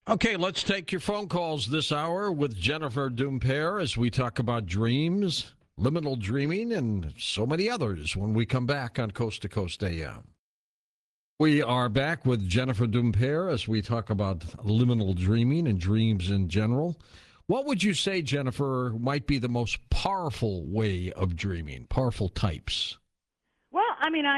Okay, let's take your phone calls this hour with Jennifer Dumper as we talk about dreams, liminal dreaming, and so many others when we come back on Coast to Coast AM. We are back with Jennifer Dumper as we talk about liminal dreaming and dreams in general. What would you say, Jennifer, might be the most powerful way of dreaming, powerful types? Well, I mean,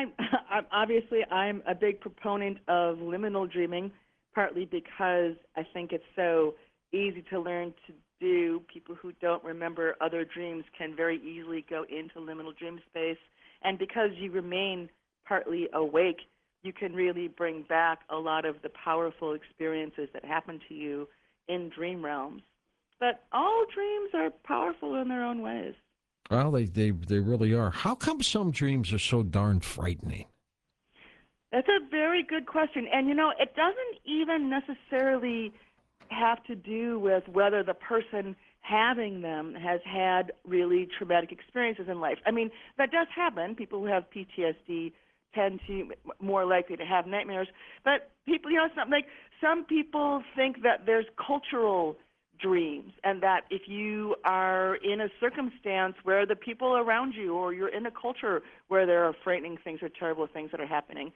I'm a big proponent of liminal dreaming, partly because I think it's so easy to learn to do. People who don't remember other dreams can very easily go into liminal dream space, and because you remain partly awake, you can really bring back a lot of the powerful experiences that happen to you in dream realms. But all dreams are powerful in their own ways. Well, they really are. How come some dreams are so darn frightening? That's a very good question. And, it doesn't even necessarily have to do with whether the person having them has had really traumatic experiences in life. I mean, that does happen. People who have PTSD tend to more likely to have nightmares. But people, some people think that there's cultural dreams, and that if you are in a circumstance where the people around you, or you're in a culture where there are frightening things or terrible things that are happening,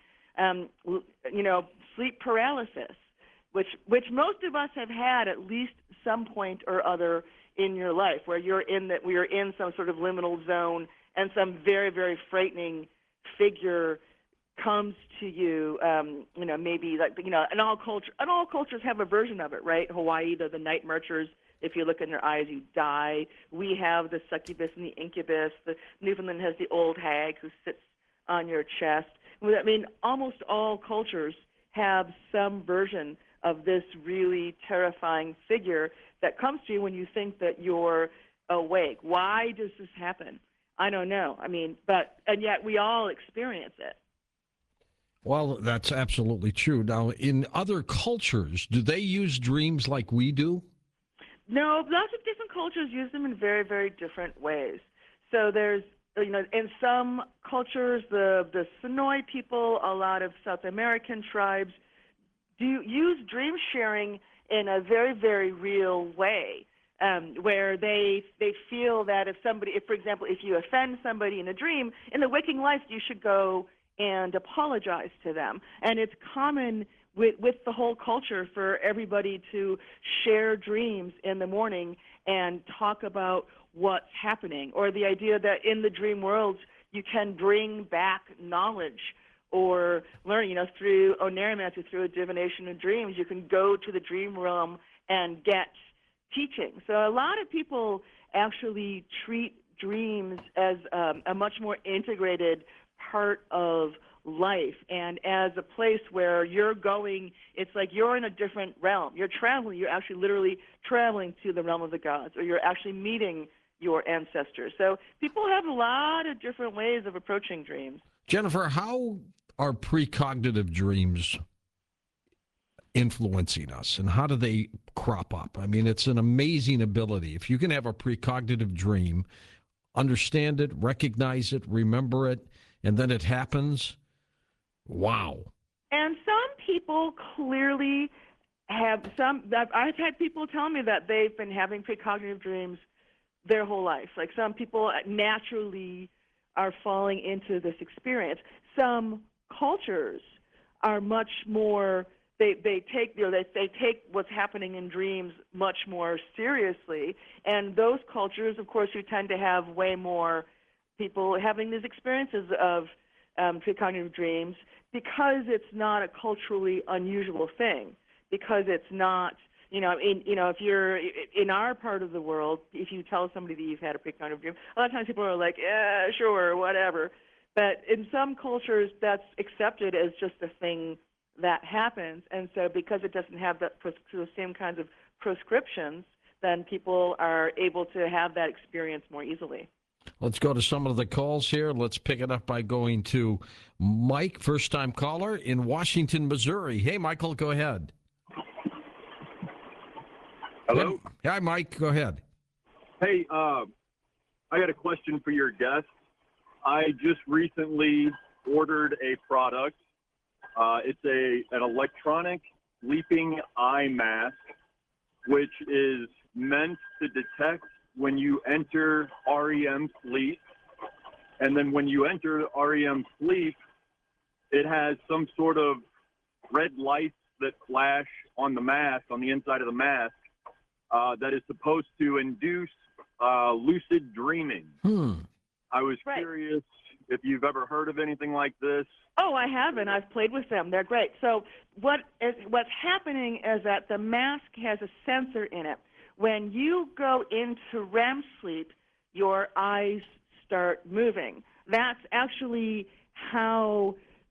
sleep paralysis, which most of us have had at least some point or other in your life, where we are in some sort of liminal zone, and some very, very frightening figure comes to you, maybe and all cultures have a version of it, right? Hawaii, the night marchers. If you look in their eyes, you die. We have the succubus and the incubus. The Newfoundland has the old hag who sits on your chest. I mean, almost all cultures have some version of this really terrifying figure that comes to you when you think that you're awake. Why does this happen? I don't know. I mean, and yet we all experience it. Well, that's absolutely true. Now, in other cultures, do they use dreams like we do? No, lots of different cultures use them in very, very different ways. So there's, in some cultures, the Sonoy people, a lot of South American tribes, do use dream sharing in a very, very real way, where they feel that if, for example, if you offend somebody in a dream, in the waking life, you should go and apologize to them. And it's common with the whole culture for everybody to share dreams in the morning and talk about what's happening, or the idea that in the dream world you can bring back knowledge or learn, through oneiromancy, through a divination of dreams. You can go to the dream realm and get teaching. So a lot of people actually treat dreams as a much more integrated part of life, and as a place where you're going, it's like you're in a different realm. You're traveling. You're actually literally traveling to the realm of the gods, or you're actually meeting your ancestors. So people have a lot of different ways of approaching dreams. Jennifer, how are precognitive dreams influencing us, and how do they crop up? I mean, it's an amazing ability. If you can have a precognitive dream, understand it, recognize it, remember it, and then it happens, wow. And some people clearly have I've had people tell me that they've been having precognitive dreams their whole life. Like, some people naturally are falling into this experience. Some cultures are much more, they take what's happening in dreams much more seriously, and those cultures, of course, you tend to have way more people having these experiences of precognitive dreams, because it's not a culturally unusual thing, because it's not, if you're in our part of the world, if you tell somebody that you've had a precognitive dream, a lot of times people are like, yeah, sure, whatever. But in some cultures, that's accepted as just a thing that happens, and so because it doesn't have the same kinds of prescriptions, then people are able to have that experience more easily. Let's go to some of the calls here. Let's pick it up by going to Mike, first-time caller in Washington, Missouri. Hey, Michael, go ahead. Hello? Hi, Mike. Go ahead. Hey, I got a question for your guest. I just recently ordered a product. It's an electronic sleeping eye mask, which is meant to detect when you enter REM sleep. And then when you enter REM sleep, it has some sort of red lights that flash on the mask, on the inside of the mask, that is supposed to induce lucid dreaming. I was curious if you've ever heard of anything like this. Oh, I haven't. I've played with them. They're great. So what's happening is that the mask has a sensor in it. When you go into REM sleep, your eyes start moving. That's actually how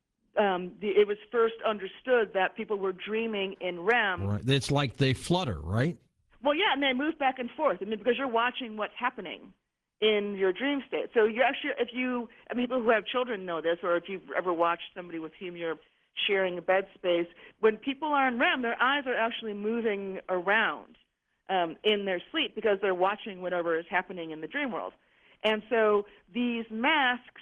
it was first understood that people were dreaming in REM. Right. It's like they flutter, right? Well, yeah, and they move back and forth, because you're watching what's happening in your dream state. So you actually, people who have children know this, or if you've ever watched somebody with whom you're sharing a bed space, when people are in REM, their eyes are actually moving around in their sleep because they're watching whatever is happening in the dream world. And so these masks,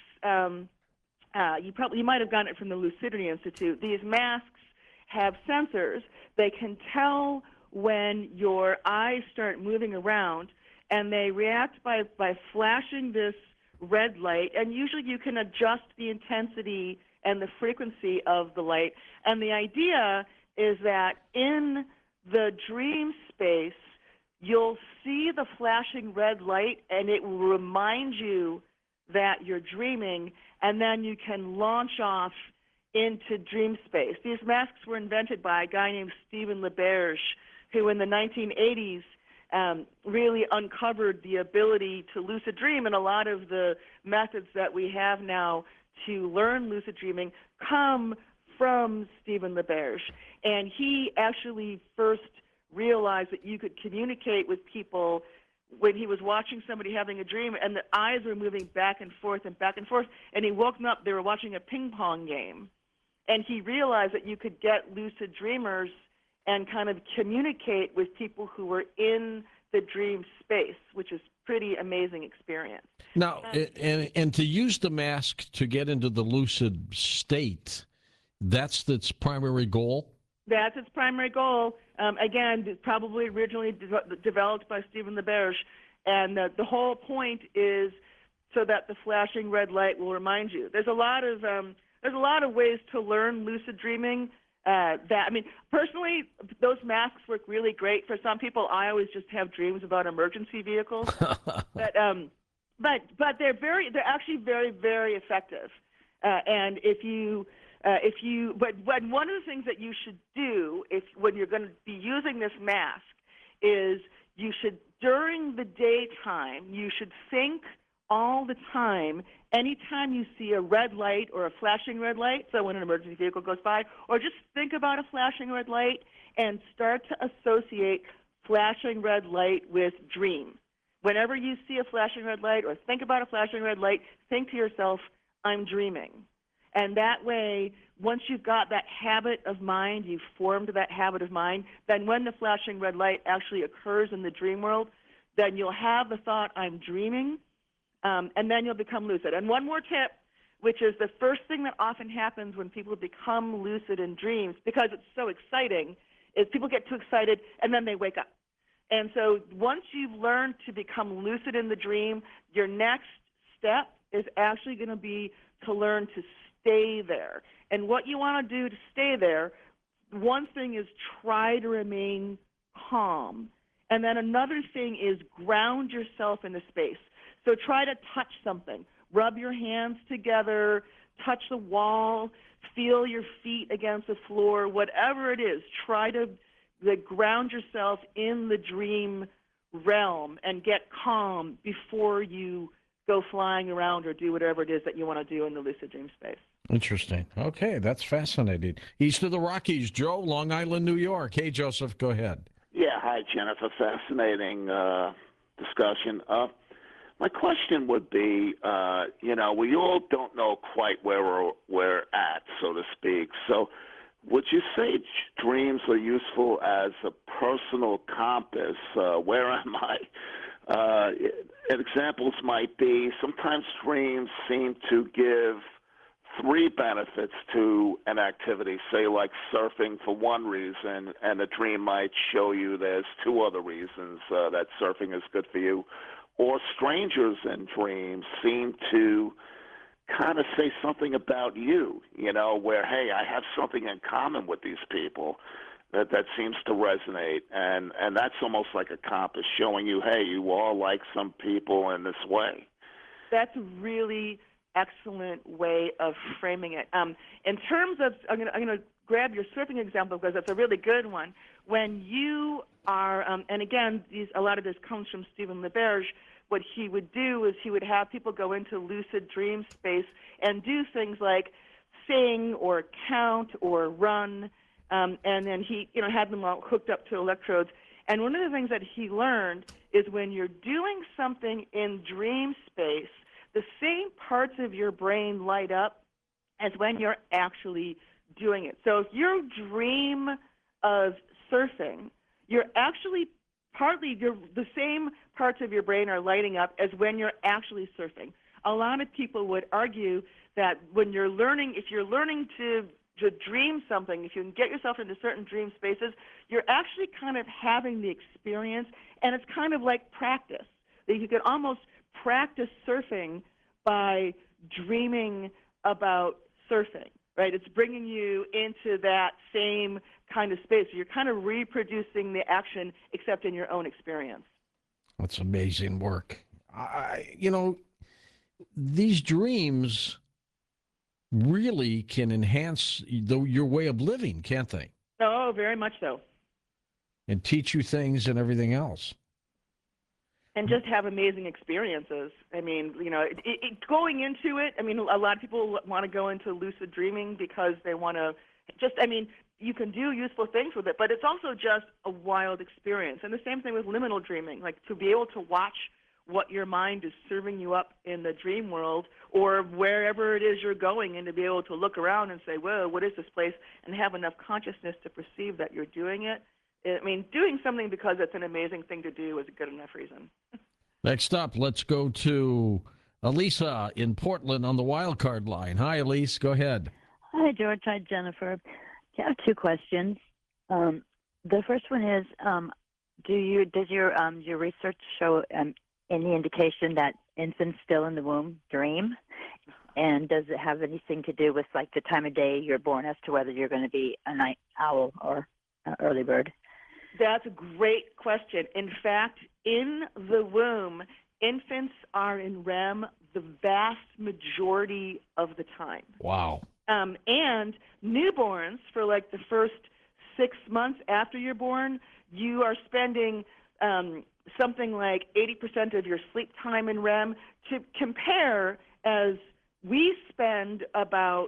you might have gotten it from the Lucidity Institute. These masks have sensors. They can tell when your eyes start moving around, and they react by flashing this red light. And usually you can adjust the intensity and the frequency of the light. And the idea is that in the dream space, you'll see the flashing red light, and it will remind you that you're dreaming, and then you can launch off into dream space. These masks were invented by a guy named Stephen LaBerge, who in the 1980s really uncovered the ability to lucid dream, and a lot of the methods that we have now to learn lucid dreaming come from Stephen LaBerge. And he actually first realized that you could communicate with people when he was watching somebody having a dream, and the eyes were moving back and forth, and he woke them up, they were watching a ping pong game. And he realized that you could get lucid dreamers and kind of communicate with people who were in the dream space, which is pretty amazing experience. Now, and to use the mask to get into the lucid state, that's its primary goal? That's its primary goal. Again, probably originally developed by Stephen LaBerge. And the whole point is so that the flashing red light will remind you. There's a lot of ways to learn lucid dreaming. Personally, those masks work really great for some people. I always just have dreams about emergency vehicles, but they're actually very, very effective. And but one of the things that you should do when you're going to be using this mask is you should, during the daytime, you should think all the time, anytime you see a red light or a flashing red light, so when an emergency vehicle goes by, or just think about a flashing red light and start to associate flashing red light with dream. Whenever you see a flashing red light or think about a flashing red light, think to yourself, I'm dreaming. And that way, once you've got that habit of mind, you've formed that habit of mind, then when the flashing red light actually occurs in the dream world, then you'll have the thought, I'm dreaming, and then you'll become lucid. And one more tip, which is the first thing that often happens when people become lucid in dreams, because it's so exciting, is people get too excited and then they wake up. And so once you've learned to become lucid in the dream, your next step is actually going to be to learn to stay there. And what you want to do to stay there, one thing is try to remain calm. And then another thing is ground yourself in the space. So try to touch something. Rub your hands together, touch the wall, feel your feet against the floor, whatever it is. Try to ground yourself in the dream realm and get calm before you go flying around or do whatever it is that you want to do in the lucid dream space. Interesting. Okay, that's fascinating. East of the Rockies, Joe, Long Island, New York. Hey, Joseph, go ahead. Yeah, hi, Jennifer. Fascinating discussion. My question would be, we all don't know quite where we're at, so to speak. So would you say dreams are useful as a personal compass? Where am I? Examples might be sometimes dreams seem to give three benefits to an activity, say like surfing for one reason, and the dream might show you there's two other reasons that surfing is good for you, or strangers in dreams seem to kind of say something about you, where, hey, I have something in common with these people that seems to resonate, and that's almost like a compass showing you, hey, you are like some people in this way. That's a really excellent way of framing it. In terms of, I'm going to grab your surfing example because that's a really good one. When you are, and again, a lot of this comes from Stephen LaBerge. What he would do is he would have people go into lucid dream space and do things like sing or count or run, and then he, had them all hooked up to electrodes. And one of the things that he learned is when you're doing something in dream space, the same parts of your brain light up as when you're actually doing it. So if you dream of surfing, you're actually the same parts of your brain are lighting up as when you're actually surfing. A lot of people would argue that when you're learning, if you're learning to dream something, if you can get yourself into certain dream spaces, you're actually kind of having the experience, and it's kind of like practice. That you can almost practice surfing by dreaming about surfing, right? It's bringing you into that same kind of space. You're kind of reproducing the action, except in your own experience. That's amazing work. These dreams really can enhance your way of living, can't they? Oh, very much so. And teach you things and everything else. And just have amazing experiences. I mean, going into it, a lot of people want to go into lucid dreaming because they want to you can do useful things with it, but it's also just a wild experience. And the same thing with liminal dreaming, like to be able to watch what your mind is serving you up in the dream world or wherever it is you're going, and to be able to look around and say, whoa, what is this place, and have enough consciousness to perceive that you're doing it. Doing something because it's an amazing thing to do is a good enough reason. Next up, let's go to Elisa in Portland on the wild card line. Hi, Elise. Go ahead. Hi, George. Hi, Jennifer. I have two questions. The first one is, does your research show any indication that infants still in the womb dream? And does it have anything to do with like the time of day you're born as to whether you're going to be a night owl or an early bird? That's a great question. In fact, in the womb, infants are in REM the vast majority of the time. Wow. And newborns, for like the first 6 months after you're born, you are spending something like 80% of your sleep time in REM. To compare, as we spend about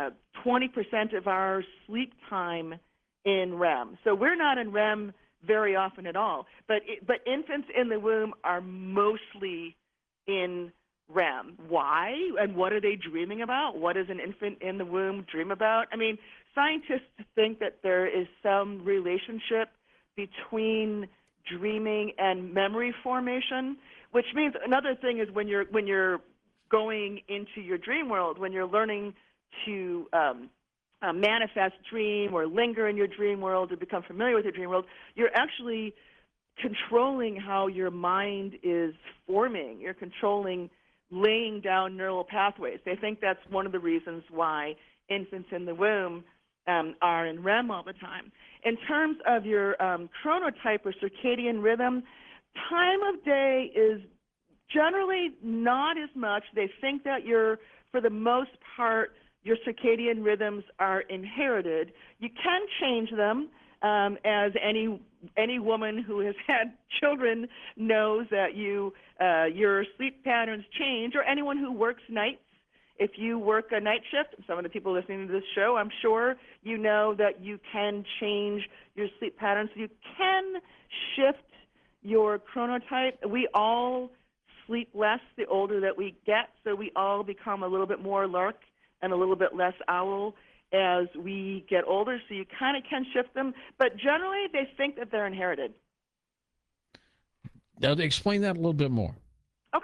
20% of our sleep time in REM. So we're not in REM very often at all. But infants in the womb are mostly in REM. Why? And what are they dreaming about? What does an infant in the womb dream about? Scientists think that there is some relationship between dreaming and memory formation, which means another thing is when you're going into your dream world, when you're learning to manifest dream or linger in your dream world or become familiar with your dream world, you're actually controlling how your mind is forming. You're controlling laying down neural pathways. They think that's one of the reasons why infants in the womb are in REM all the time. In terms of your chronotype or circadian rhythm, time of day is generally not as much. They think that for the most part, your circadian rhythms are inherited. You can change them, as any woman who has had children knows that your sleep patterns change, or anyone who works nights. If you work a night shift, some of the people listening to this show, I'm sure you know that you can change your sleep patterns. You can shift your chronotype. We all sleep less the older that we get, so we all become a little bit more lark and a little bit less owl as we get older, so you kind of can shift them. But generally, they think that they're inherited. Now, explain that a little bit more. Okay.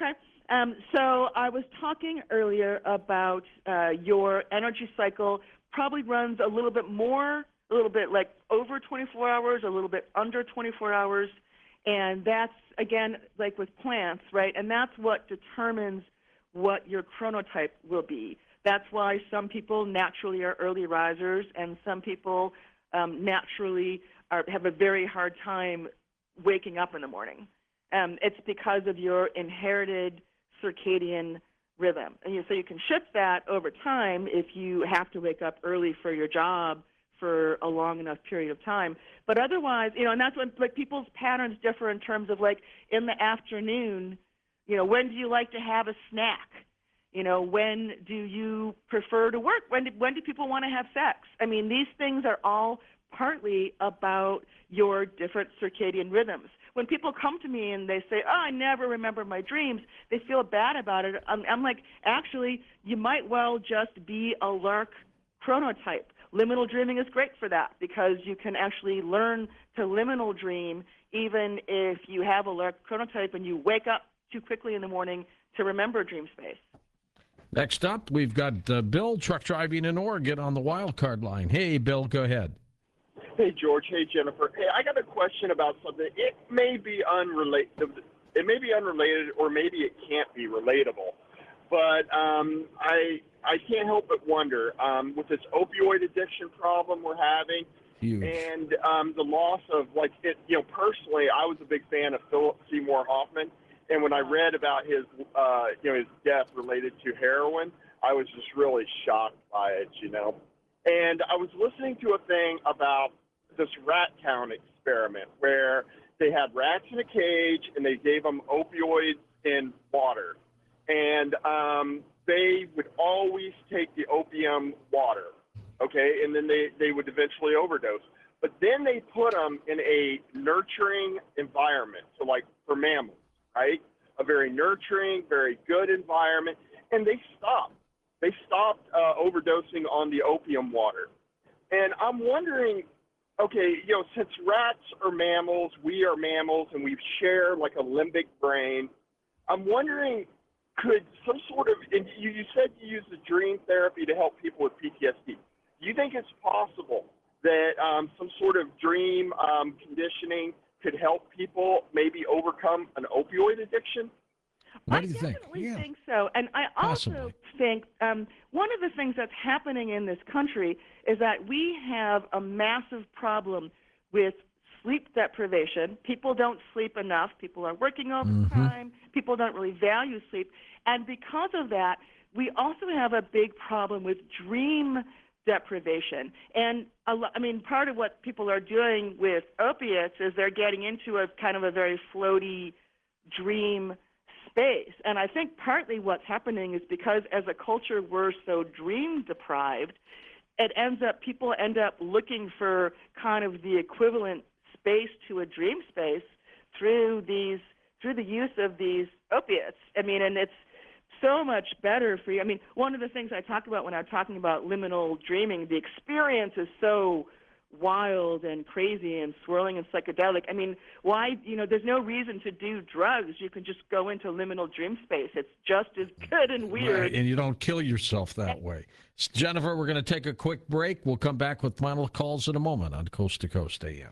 So I was talking earlier about your energy cycle probably runs a little bit like over 24 hours, a little bit under 24 hours. And that's, again, like with plants, right? And that's what determines what your chronotype will be. That's why some people naturally are early risers and some people naturally have a very hard time waking up in the morning. It's because of your inherited circadian rhythm. And so you can shift that over time if you have to wake up early for your job for a long enough period of time. But otherwise, and that's when like people's patterns differ in terms of like in the afternoon, when do you like to have a snack? When do you prefer to work? When do people want to have sex? I mean, these things are all partly about your different circadian rhythms. When people come to me and they say, "Oh, I never remember my dreams," they feel bad about it. I'm like, actually, you might well just be a lark chronotype. Liminal dreaming is great for that because you can actually learn to liminal dream even if you have a lark chronotype and you wake up too quickly in the morning to remember dream space. Next up, we've got Bill, truck driving in Oregon, on the wild card line. Hey, Bill, go ahead. Hey, George. Hey, Jennifer. Hey, I got a question about something. It may be unrelated. It may be unrelated, or maybe it can't be relatable. But I can't help but wonder with this opioid addiction problem we're having, Huge. and the loss of personally, I was a big fan of Philip Seymour Hoffman, and when I read about his his death related to heroin, I was just really shocked by it, And I was listening to a thing about this rat count experiment where they had rats in a cage and they gave them opioids in water. And they would always take the opium water, okay? And then they would eventually overdose. But then they put them in a nurturing environment, so like for mammals, right? A very nurturing, very good environment. And they stopped. They stopped overdosing on the opium water. And I'm wondering, okay, since rats are mammals, we are mammals, and we share like a limbic brain, I'm wondering, could some sort of, and you said you use the dream therapy to help people with PTSD. Do you think it's possible that some sort of dream conditioning could help people maybe overcome an opioid addiction? What do you think? I definitely think so. And I also Possibly. think one of the things that's happening in this country is that we have a massive problem with sleep deprivation. People don't sleep enough. People are working overtime. People don't really value sleep. And because of that, we also have a big problem with dream deprivation. And part of what people are doing with opiates is they're getting into a kind of a very floaty dream space. And I think partly what's happening is because as a culture we're so dream deprived, people end up looking for kind of the equivalent space to a dream space through the use of these opiates. And it's so much better for you. One of the things I talk about when I'm talking about liminal dreaming, the experience is so wild and crazy and swirling and psychedelic. Why, there's no reason to do drugs. You can just go into liminal dream space. It's just as good and weird. Right, and you don't kill yourself that way. Jennifer, we're going to take a quick break. We'll come back with final calls in a moment on Coast to Coast AM.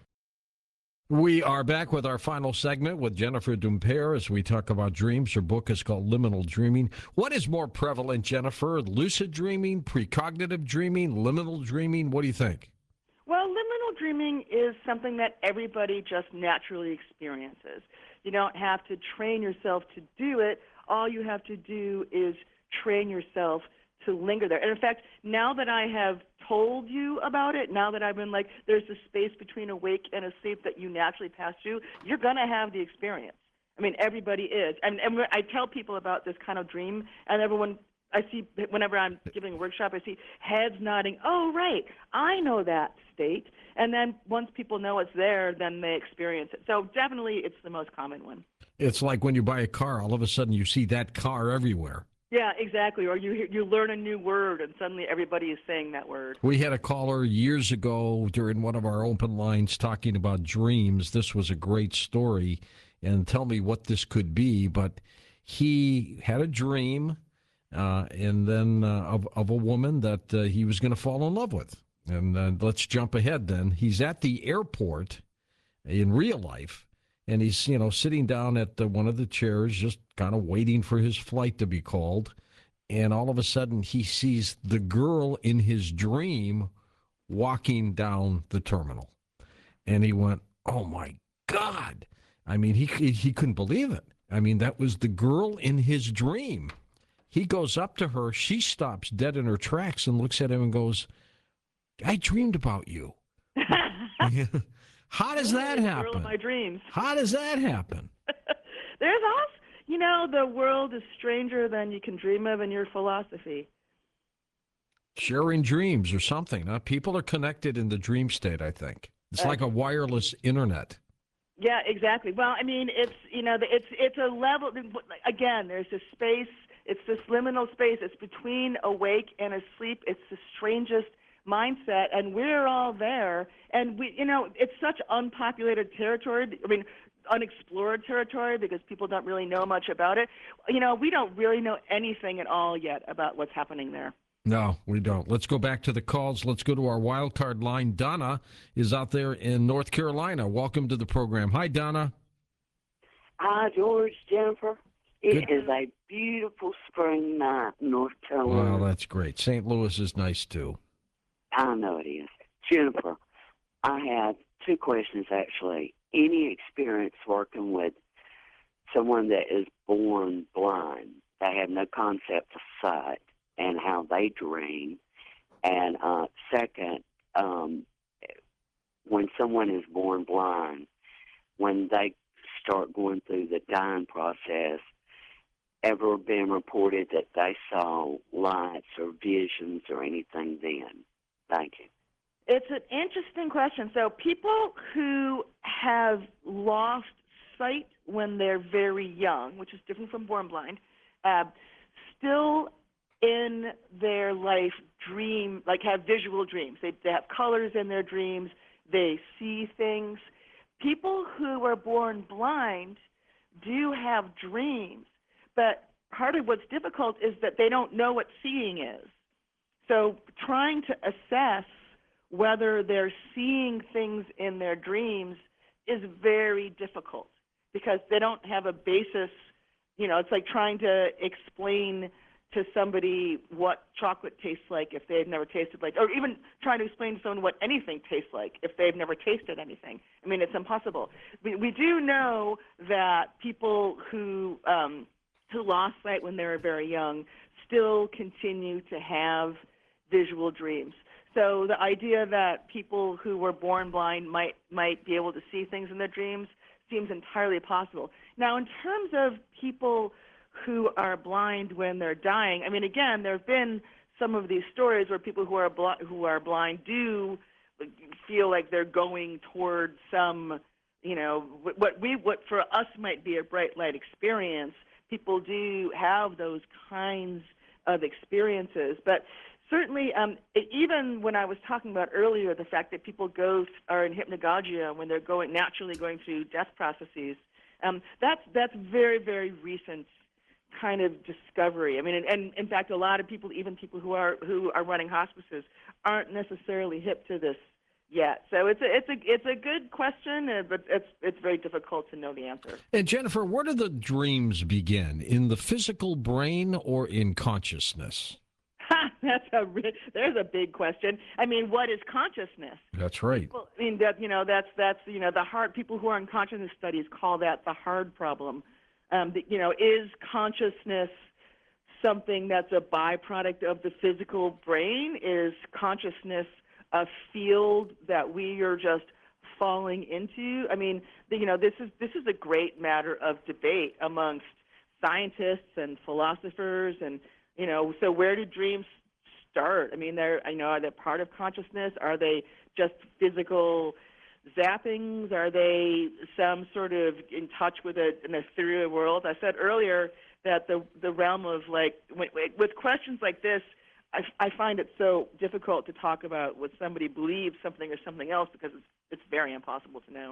We are back with our final segment with Jennifer Dumpere as we talk about dreams. Her book is called Liminal Dreaming. What is more prevalent, Jennifer? Lucid dreaming, precognitive dreaming, liminal dreaming? What do you think? Well, liminal dreaming is something that everybody just naturally experiences. You don't have to train yourself to do it. All you have to do is train yourself to linger there. And in fact, now that I have told you about it, now that I've been like, there's a space between awake and asleep that you naturally pass through, you're going to have the experience. Everybody is. And I tell people about this kind of dream, and everyone, I see, whenever I'm giving a workshop, I see heads nodding, oh, right, I know that state. And then once people know it's there, then they experience it. So definitely it's the most common one. It's like when you buy a car, all of a sudden you see that car everywhere. Yeah, exactly. Or you learn a new word, and suddenly everybody is saying that word. We had a caller years ago during one of our open lines talking about dreams. This was a great story, and tell me what this could be. But he had a dream, and then of a woman that he was going to fall in love with. And let's jump ahead then. He's at the airport in real life, and he's, sitting down at one of the chairs, just kind of waiting for his flight to be called. And all of a sudden, he sees the girl in his dream walking down the terminal. And he went, oh, my God. I mean, he couldn't believe it. I mean, that was the girl in his dream. He goes up to her. She stops dead in her tracks and looks at him and goes, I dreamed about you. How does that happen? Girl of my dreams. How does that happen? There's also, the world is stranger than you can dream of in your philosophy. Sharing dreams or something. People are connected in the dream state, I think. It's like a wireless internet. Yeah, exactly. Well, I mean, it's a level. Again, there's this space. It's this liminal space. It's between awake and asleep. It's the strangest mindset, and we're all there. And it's such unpopulated territory. I mean, unexplored territory because people don't really know much about it. We don't really know anything at all yet about what's happening there. No, we don't. Let's go back to the calls. Let's go to our wild card line. Donna is out there in North Carolina. Welcome to the program. Hi, Donna. Hi, George, Jennifer. It is a beautiful spring night in North Carolina. Well, that's great. St. Louis is nice, too. I know it is. Jennifer, I have two questions, actually. Any experience working with someone that is born blind? They have no concept of sight and how they dream. And second, when someone is born blind, when they start going through the dying process, ever been reported that they saw lights or visions or anything then? Thank you. It's an interesting question. So people who have lost sight when they're very young, which is different from born blind, still in their life dream, like have visual dreams. They have colors in their dreams. They see things. People who are born blind do have dreams, but part of what's difficult is that they don't know what seeing is. So trying to assess whether they're seeing things in their dreams is very difficult because they don't have a basis. It's like trying to explain to somebody what chocolate tastes like if they've never tasted or even trying to explain to someone what anything tastes like if they've never tasted anything. I mean, it's impossible. We do know that people who lost sight when they were very young still continue to have visual dreams. So the idea that people who were born blind might be able to see things in their dreams seems entirely possible. Now, in terms of people who are blind when they're dying, I mean, again, there have been some of these stories where people who are blind do feel like they're going toward some, what for us might be a bright light experience. People do have those kinds of experiences, but certainly, even when I was talking about earlier, the fact that people are in hypnagogia when they're naturally going through death processes, that's very, very recent kind of discovery. I mean, and in fact, a lot of people, even people who are running hospices, aren't necessarily hip to this yet. So it's a good question, but it's very difficult to know the answer. And Jennifer, where do the dreams begin? In the physical brain or in consciousness? There's a big question. I mean, what is consciousness? That's right. People, I mean, that's the hard. People who are in consciousness studies call that the hard problem. Is consciousness something that's a byproduct of the physical brain? Is consciousness a field that we are just falling into? I mean, this is a great matter of debate amongst scientists and philosophers, and so where do dreams start? I mean, are they part of consciousness? Are they just physical zappings? Are they some sort of in touch with an ethereal world? I said earlier that the realm of with questions like this, I find it so difficult to talk about what somebody believes something or something else because it's very impossible to know.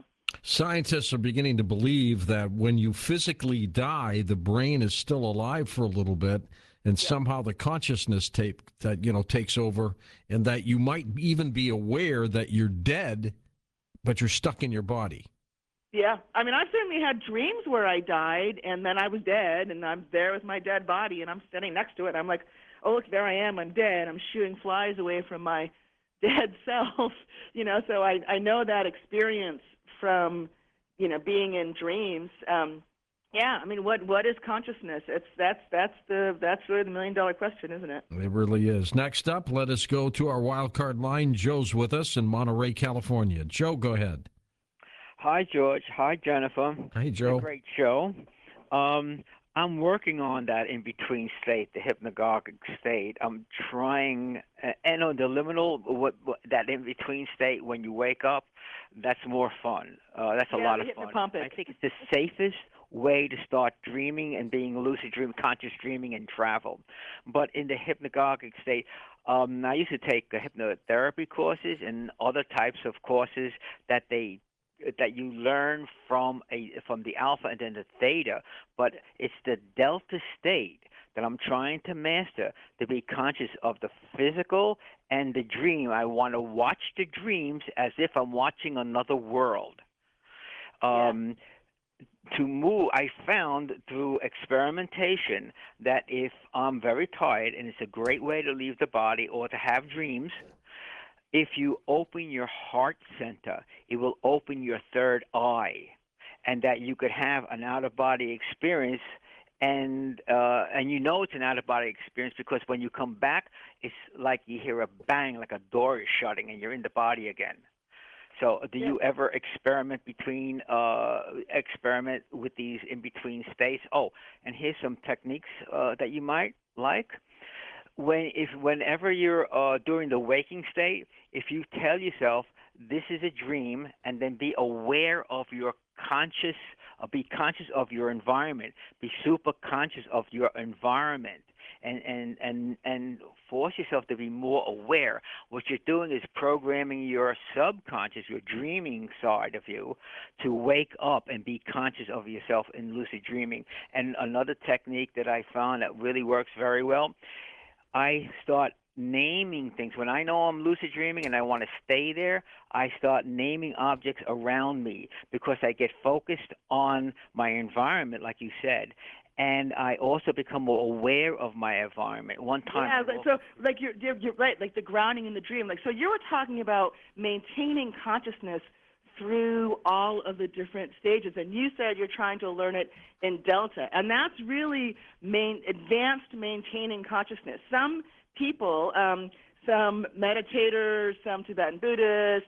Scientists are beginning to believe that when you physically die, the brain is still alive for a little bit, and somehow the consciousness takes over, and that you might even be aware that you're dead, but you're stuck in your body. Yeah, I mean, I've certainly had dreams where I died and then I was dead, and I'm there with my dead body, and I'm standing next to it. I'm like, oh, look, there I am. I'm dead. I'm shooting flies away from my dead self. So I know that experience from, being in dreams. Yeah, I mean, what is consciousness? That's really the $1,000,000 question, isn't it? It really is. Next up, let us go to our wild card line. Joe's with us in Monterey, California. Joe, go ahead. Hi, George. Hi, Jennifer. Hey, Joe. It's a great show. I'm working on that in-between state, the hypnagogic state. I'm trying, and on the liminal, that in-between state when you wake up, that's more fun. That's a lot of fun. I think it's the safest way to start dreaming and being lucid dream, conscious dreaming, and travel. But in the hypnagogic state, I used to take hypnotherapy courses and other types of courses that you learn from the alpha and then the theta, but it's the delta state that I'm trying to master, to be conscious of the physical and the dream. I want to watch the dreams as if I'm watching another world. To move, I found through experimentation that if I'm very tired, and it's a great way to leave the body or to have dreams, if you open your heart center, it will open your third eye, and that you could have an out-of-body experience, and it's an out-of-body experience because when you come back, it's like you hear a bang, like a door is shutting, and you're in the body again. So, do you ever experiment with these in-between states? Oh, and here's some techniques that you might like. Whenever you're during the waking state, if you tell yourself this is a dream, and then be aware of your be conscious of your environment, be super conscious of your environment, and force yourself to be more aware. What you're doing is programming your subconscious, your dreaming side of you, to wake up and be conscious of yourself in lucid dreaming. And another technique that I found that really works very well, I start naming things. When I know I'm lucid dreaming and I want to stay there, I start naming objects around me because I get focused on my environment, like you said, and I also become more aware of my environment. One time, so like you're right, like the grounding in the dream. Like, so you were talking about maintaining consciousness through all of the different stages, and you said you're trying to learn it in Delta, and that's really advanced maintaining consciousness. Some people, some meditators, some Tibetan Buddhists,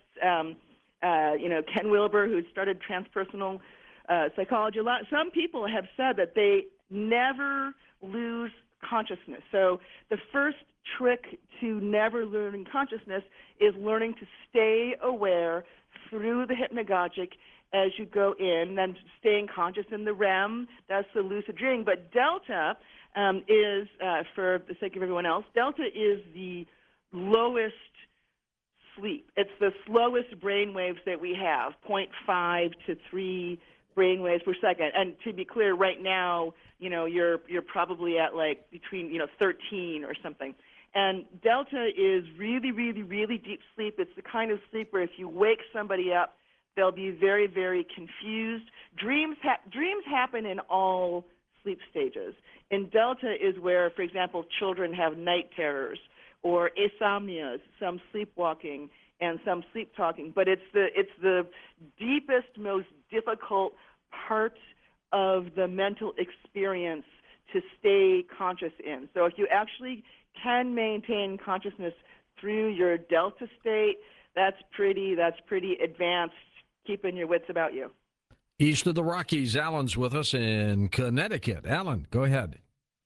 Ken Wilber, who started transpersonal psychology, some people have said that they never lose consciousness. So the first trick to never learning consciousness is learning to stay aware through the hypnagogic as you go in, and staying conscious in the REM. That's the lucid dreaming. But Delta is, for the sake of everyone else, Delta is the lowest sleep. It's the slowest brain waves that we have, 0.5 to 3 brain waves per second. And to be clear, right now, you're probably at like between 13 or something. And Delta is really, really, really deep sleep. It's the kind of sleep where if you wake somebody up, they'll be very, very confused. Dreams happen in all sleep stages. In Delta is where, for example, children have night terrors or asomnias, some sleepwalking and some sleep talking. But it's the deepest, most difficult part of the mental experience to stay conscious in. So if you actually can maintain consciousness through your Delta state, that's pretty advanced, keeping your wits about you. East of the Rockies, Alan's with us in Connecticut. Alan, go ahead.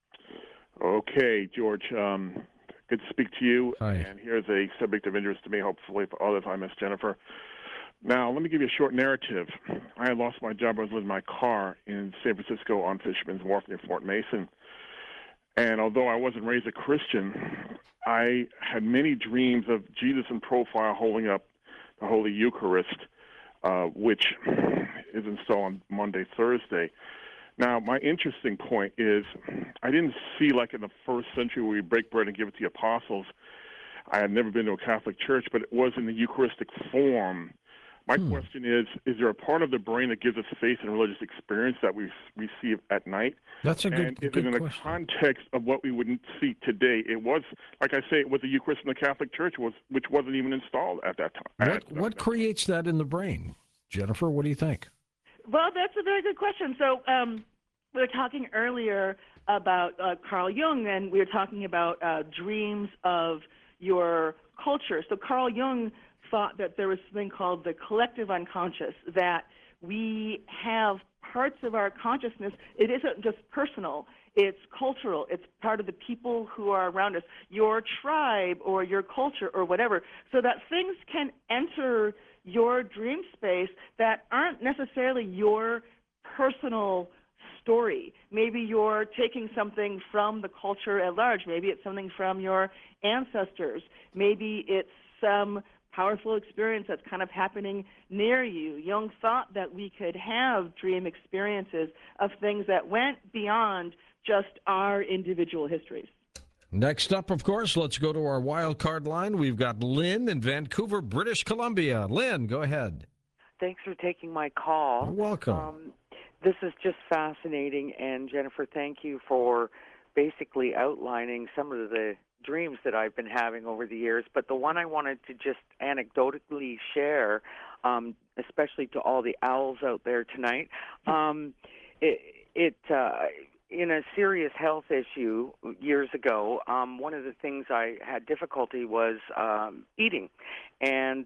Okay, George. Good to speak to you. Hi. And here's a subject of interest to me, hopefully for others. I miss Jennifer. Now, let me give you a short narrative. I had lost my job. I was living in my car in San Francisco on Fisherman's Wharf near Fort Mason. And although I wasn't raised a Christian, I had many dreams of Jesus in profile holding up the Holy Eucharist, which is installed on Monday, Thursday. Now, my interesting point is I didn't see, like in the first century where we break bread and give it to the apostles. I had never been to a Catholic church, but it was in the Eucharistic form. My question is there a part of the brain that gives us faith and religious experience that we receive at night? That's a good And is good it in the question. context of what we would see today? It was, like I say, it was the Eucharist in the Catholic Church, which wasn't even installed at that time. What creates that in the brain? Jennifer, what do you think? Well, that's a very good question. So we were talking earlier about Carl Jung, and we were talking about dreams of your culture. So Carl Jung thought that there was something called the collective unconscious, that we have parts of our consciousness. It isn't just personal. It's cultural. It's part of the people who are around us, your tribe or your culture or whatever, so that things can enter your dream space that aren't necessarily your personal story. Maybe you're taking something from the culture at large. Maybe it's something from your ancestors. Maybe it's some powerful experience that's kind of happening near you. Jung thought that we could have dream experiences of things that went beyond just our individual histories. Next up, of course, let's go to our wild card line. We've got Lynn in Vancouver, British Columbia. Lynn, go ahead. Thanks for taking my call. You're welcome. This is just fascinating, and Jennifer, thank you for basically outlining some of the dreams that I've been having over the years. But the one I wanted to just anecdotally share, especially to all the owls out there tonight, in a serious health issue years ago, one of the things I had difficulty was eating. And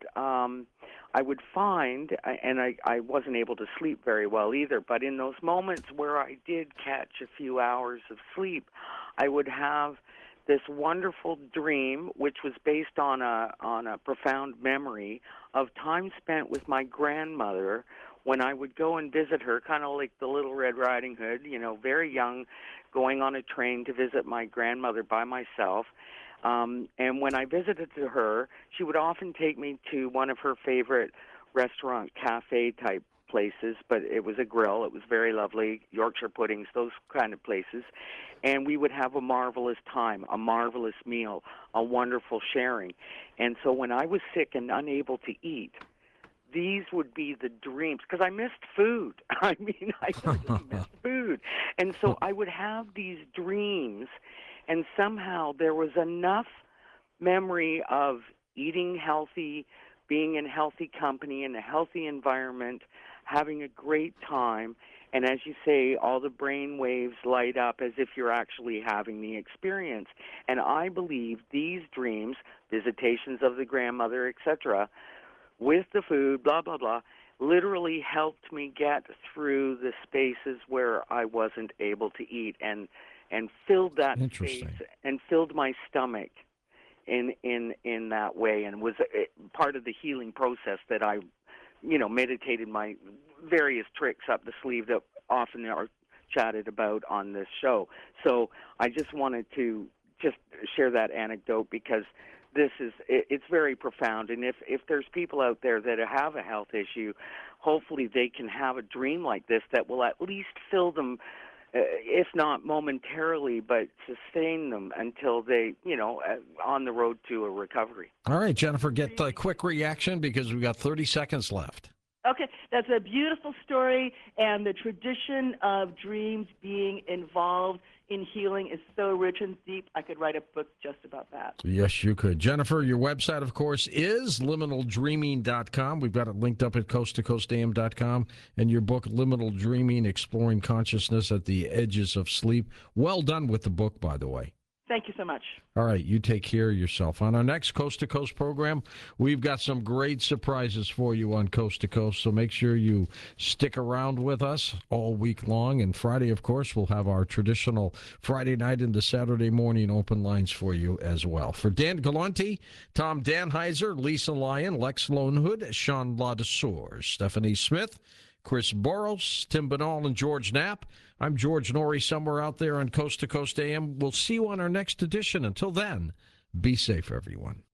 I would find, and I wasn't able to sleep very well either, but in those moments where I did catch a few hours of sleep, I would have this wonderful dream, which was based on a profound memory of time spent with my grandmother when I would go and visit her, kind of like the Little Red Riding Hood, very young, going on a train to visit my grandmother by myself. And when I visited her, she would often take me to one of her favorite restaurant, cafe type places, but it was a grill. It was very lovely, Yorkshire puddings, those kind of places. And we would have a marvelous time, a marvelous meal, a wonderful sharing. And so when I was sick and unable to eat, these would be the dreams, because I missed food. I mean, I really missed food. And so I would have these dreams, and somehow there was enough memory of eating healthy, being in healthy company, in a healthy environment, having a great time, and as you say, all the brain waves light up as if you're actually having the experience. And I believe these dreams, visitations of the grandmother, etc., with the food, blah, blah, blah, literally helped me get through the spaces where I wasn't able to eat, and filled that space and filled my stomach in that way, and was part of the healing process that I meditated my various tricks up the sleeve that often are chatted about on this show. So I just wanted to just share that anecdote, because it's very profound. And if there's people out there that have a health issue, hopefully they can have a dream like this that will at least fill them, if not momentarily, but sustain them until they, on the road to a recovery. All right, Jennifer, get a quick reaction because we've got 30 seconds left. Okay, that's a beautiful story, and the tradition of dreams being involved in healing is so rich and deep. I could write a book just about that. Yes, you could. Jennifer, your website, of course, is liminaldreaming.com. We've got it linked up at coasttocoastam.com. And your book, Liminal Dreaming, Exploring Consciousness at the Edges of Sleep. Well done with the book, by the way. Thank you so much. All right, you take care of yourself. On our next Coast to Coast program, we've got some great surprises for you on Coast to Coast, so make sure you stick around with us all week long. And Friday, of course, we'll have our traditional Friday night into Saturday morning open lines for you as well. For Dan Galante, Tom Danheiser, Lisa Lyon, Lex Lonehood, Sean Ladesseur, Stephanie Smith, Chris Boros, Tim Banal, and George Knapp. I'm George Norrie, somewhere out there on Coast to Coast AM. We'll see you on our next edition. Until then, be safe, everyone.